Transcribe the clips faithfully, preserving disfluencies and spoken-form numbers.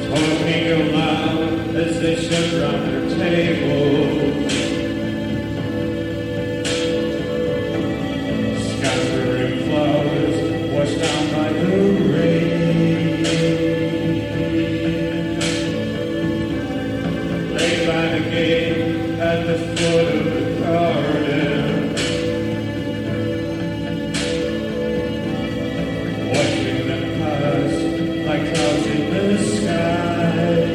talking aloud as they sit round their table, scattering flowers washed down by the rain. Laid by the gate at the foot of the garden, watching them pass like clouds in the sky.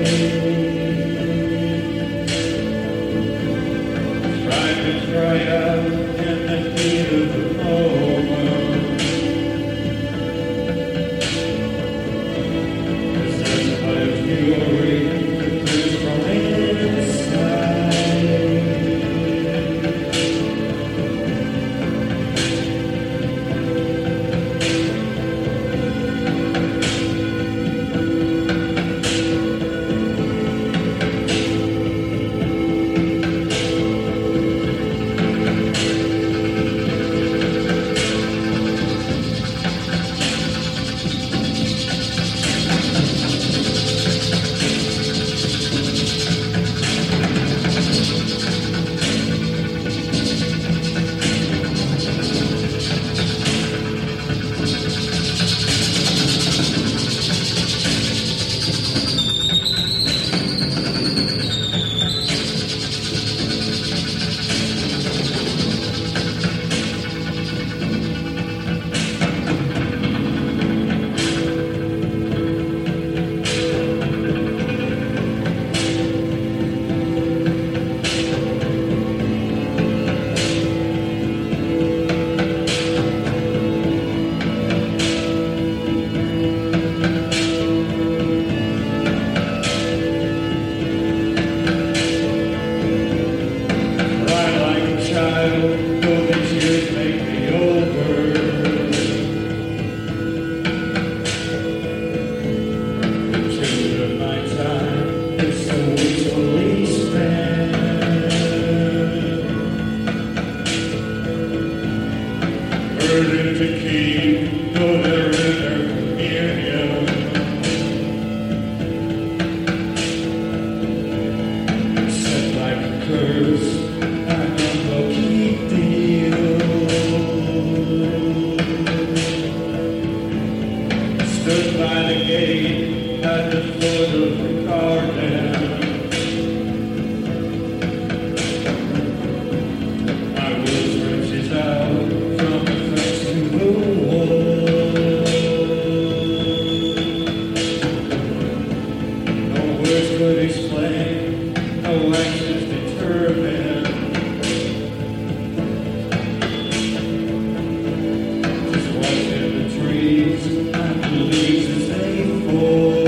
Trying to cry out in the heat of the moment, 'cause there's a light of fury that burns from inside. Though these years make me over, the truth of my time is so wastefully spent. Burden to keep, though they're in their communion, set like a curse. Stood by the gate at the foot of the garden, my will stretches out from the fence to the wall. No words could explain, no actions determine, just watching the trees and the leaves as they fall.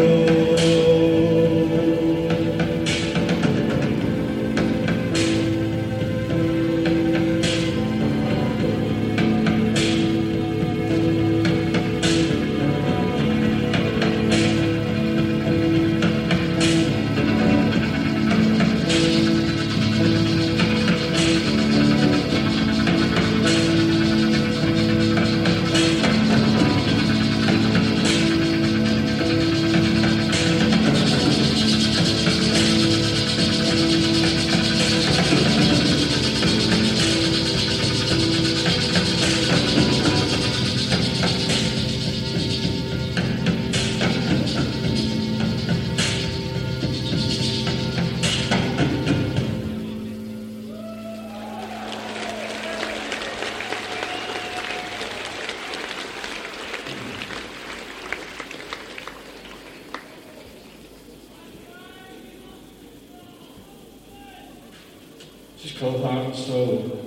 Just called Heart and Soul.